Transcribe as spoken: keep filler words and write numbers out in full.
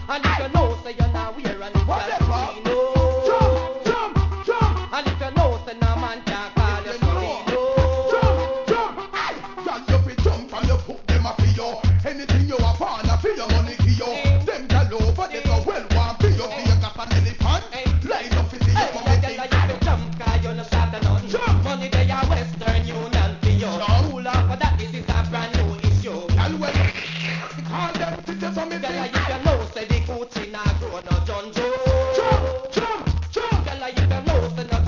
And if you know, say you're not wear and What the well, fuck? we know.